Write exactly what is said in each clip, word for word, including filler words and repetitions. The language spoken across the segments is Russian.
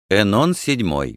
Энон седьмой.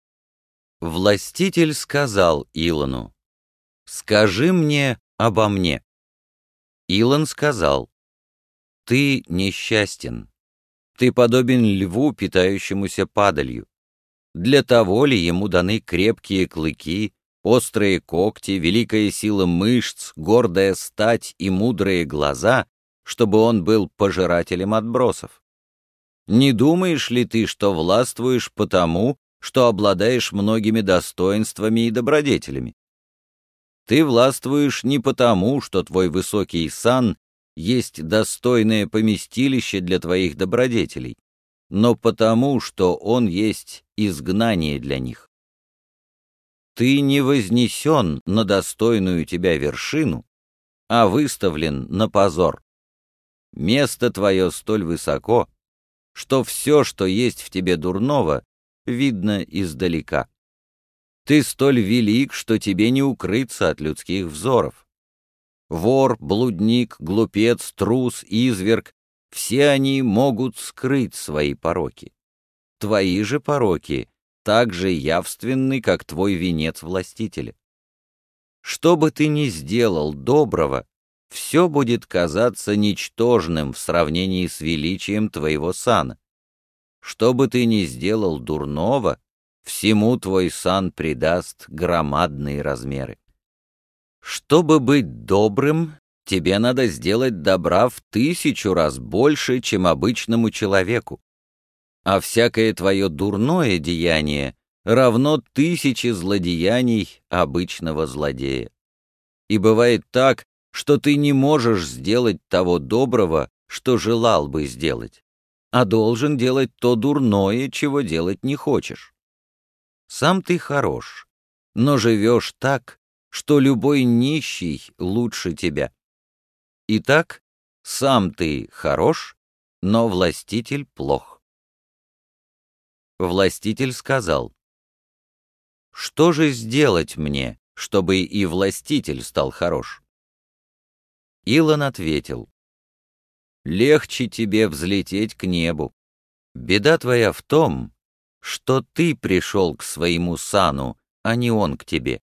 Властитель сказал Илону: «Скажи мне обо мне». Илон сказал: «Ты несчастен, ты подобен льву, питающемуся падалью. Для того ли ему даны крепкие клыки, острые когти, великая сила мышц, гордая стать и мудрые глаза, чтобы он был пожирателем отбросов? Не думаешь ли ты, что властвуешь потому, что обладаешь многими достоинствами и добродетелями? Ты властвуешь не потому, что твой высокий сан есть достойное поместилище для твоих добродетелей, но потому, что он есть изгнание для них. Ты не вознесен на достойную тебя вершину, а выставлен на позор. Место твое столь высоко, что все, что есть в тебе дурного, видно издалека. Ты столь велик, что тебе не укрыться от людских взоров. Вор, блудник, глупец, трус, изверг — все они могут скрыть свои пороки. Твои же пороки так же явственны, как твой венец властителя. Что бы ты ни сделал доброго, все будет казаться ничтожным в сравнении с величием твоего сана. Что бы ты ни сделал дурного, всему твой сан придаст громадные размеры. Чтобы быть добрым, тебе надо сделать добра в тысячу раз больше, чем обычному человеку. А всякое твое дурное деяние равно тысяче злодеяний обычного злодея. И бывает так, что ты не можешь сделать того доброго, что желал бы сделать, а должен делать то дурное, чего делать не хочешь. Сам ты хорош, но живешь так, что любой нищий лучше тебя. Итак, сам ты хорош, но властитель плох. Властитель сказал: «Что же сделать мне, чтобы и властитель стал хорош?» Илон ответил: «Легче тебе взлететь к небу. Беда твоя в том, что ты пришел к своему сану, а не он к тебе.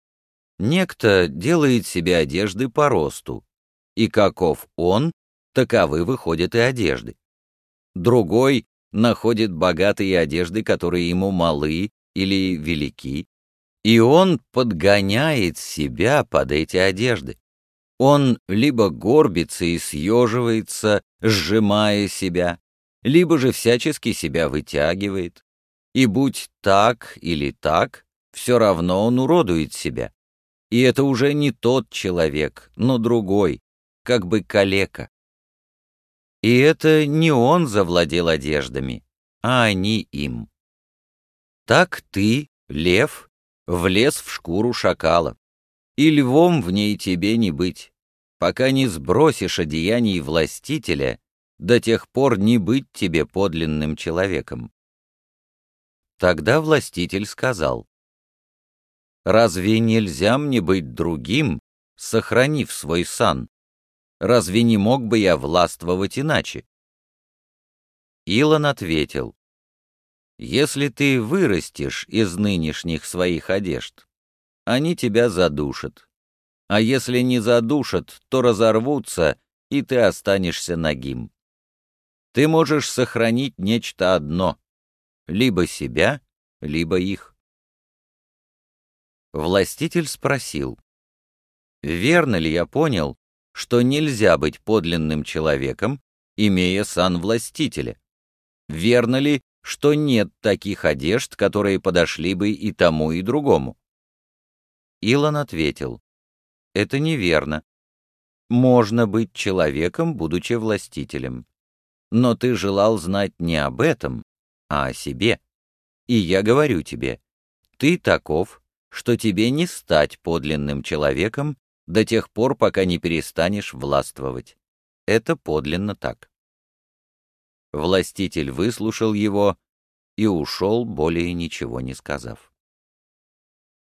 Некто делает себе одежды по росту, и каков он, таковы выходят и одежды. Другой находит богатые одежды, которые ему малы или велики, и он подгоняет себя под эти одежды. Он либо горбится и съеживается, сжимая себя, либо же всячески себя вытягивает. И будь так или так, все равно он уродует себя. И это уже не тот человек, но другой, как бы калека. И это не он завладел одеждами, а они им. Так ты, лев, влез в шкуру шакала, и львом в ней тебе не быть. Пока не сбросишь одеяний властителя, до тех пор не быть тебе подлинным человеком. Тогда властитель сказал: «Разве нельзя мне быть другим, сохранив свой сан? Разве не мог бы я властвовать иначе?» Илон ответил: «Если ты вырастешь из нынешних своих одежд, они тебя задушат. А если не задушат, то разорвутся, и ты останешься нагим. Ты можешь сохранить нечто одно — либо себя, либо их». Властитель спросил: «Верно ли я понял, что нельзя быть подлинным человеком, имея сан властителя? Верно ли, что нет таких одежд, которые подошли бы и тому, и другому?» Илон ответил: «Это неверно. Можно быть человеком, будучи властителем. Но ты желал знать не об этом, а о себе. И я говорю тебе, ты таков, что тебе не стать подлинным человеком до тех пор, пока не перестанешь властвовать. Это подлинно так». Властитель выслушал его и ушел, более ничего не сказав.